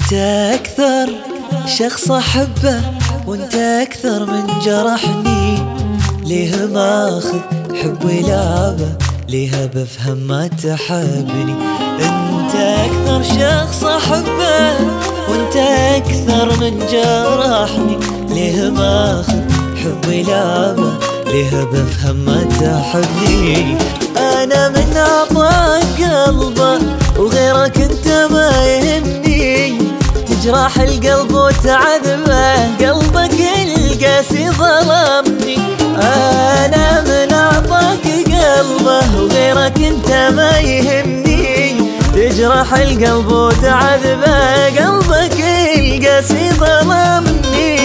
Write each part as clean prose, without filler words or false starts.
انت اكثر شخص احبه، وانت اكثر من جرحني. ليه ما اخذ حبي لعبه، ليه بفهم ما تحبني. انت اكثر شخص احبه، وانت اكثر من جرحني. ليه ما اخذ حبي لعبه، ليه بفهم ما تحبني. انا من اعطاك قلبه، وغيرك انت ما يهمني. تجرح القلب وتعذبه، قلبك القاسي ظلمني. انا من اعطاك قلبه، وغيرك انت ما يهمني. تجرح القلب وتعذبه، قلبك القاسي ظلمني.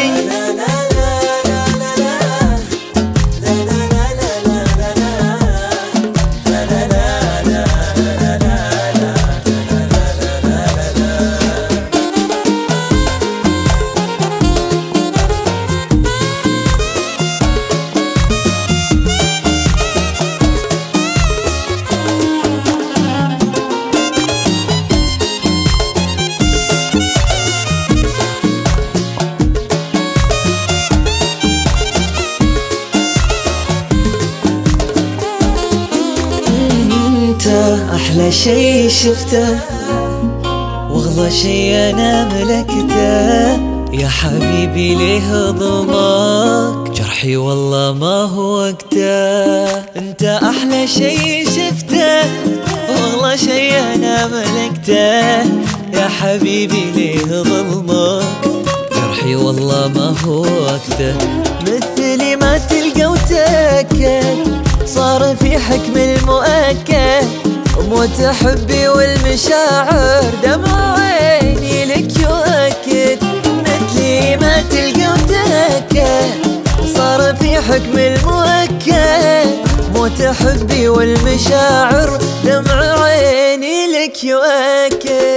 أحلى شي شفته، واغلى شي أنا ملكته. يا حبيبي ليه ظلمك جرحي، والله ما هو وقته. انت أحلى شي شفته، واغلى شي أنا ملكته. يا حبيبي ليه ظلمك جرحي، والله ما هو وقته. مثلي ما تلقى وتأكد، صار في حكم المؤكد. موت حبي والمشاعر، دمع عيني لك يؤكد. مثلي ما تلقى وتأكد، صار في حكم المؤكد. موت حبي والمشاعر، دمع عيني لك يؤكد.